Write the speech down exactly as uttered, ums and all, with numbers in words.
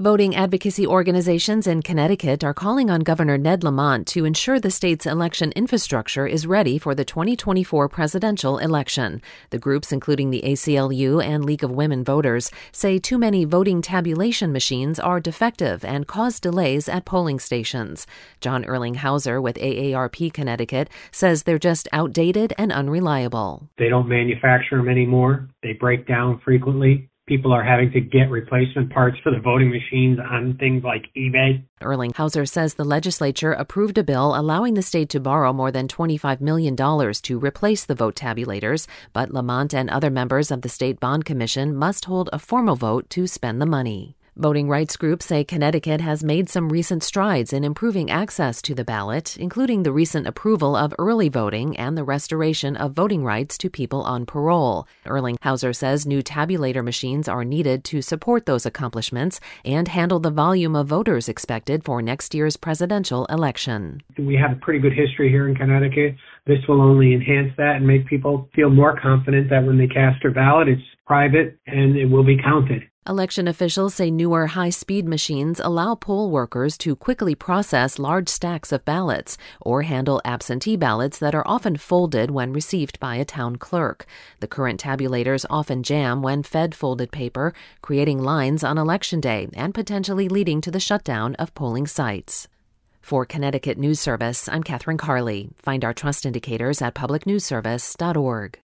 Voting advocacy organizations in Connecticut are calling on Governor Ned Lamont to ensure the state's election infrastructure is ready for the twenty twenty-four presidential election. The groups, including the A C L U and League of Women Voters, say too many voting tabulation machines are defective and cause delays at polling stations. John Erlinghauser with A A R P Connecticut says they're just outdated and unreliable. They don't manufacture them anymore. They break down frequently. People are having to get replacement parts for the voting machines on things like eBay. Erlinghauser says the legislature approved a bill allowing the state to borrow more than twenty-five million dollars to replace the vote tabulators, but Lamont and other members of the State Bond Commission must hold a formal vote to spend the money. Voting rights groups say Connecticut has made some recent strides in improving access to the ballot, including the recent approval of early voting and the restoration of voting rights to people on parole. Erlinghauser says new tabulator machines are needed to support those accomplishments and handle the volume of voters expected for next year's presidential election. We have a pretty good history here in Connecticut. This will only enhance that and make people feel more confident that when they cast their ballot, it's private and it will be counted. Election officials say newer high-speed machines allow poll workers to quickly process large stacks of ballots or handle absentee ballots that are often folded when received by a town clerk. The current tabulators often jam when fed folded paper, creating lines on Election Day and potentially leading to the shutdown of polling sites. For Connecticut News Service, I'm Catherine Carley. Find our trust indicators at public news service dot org.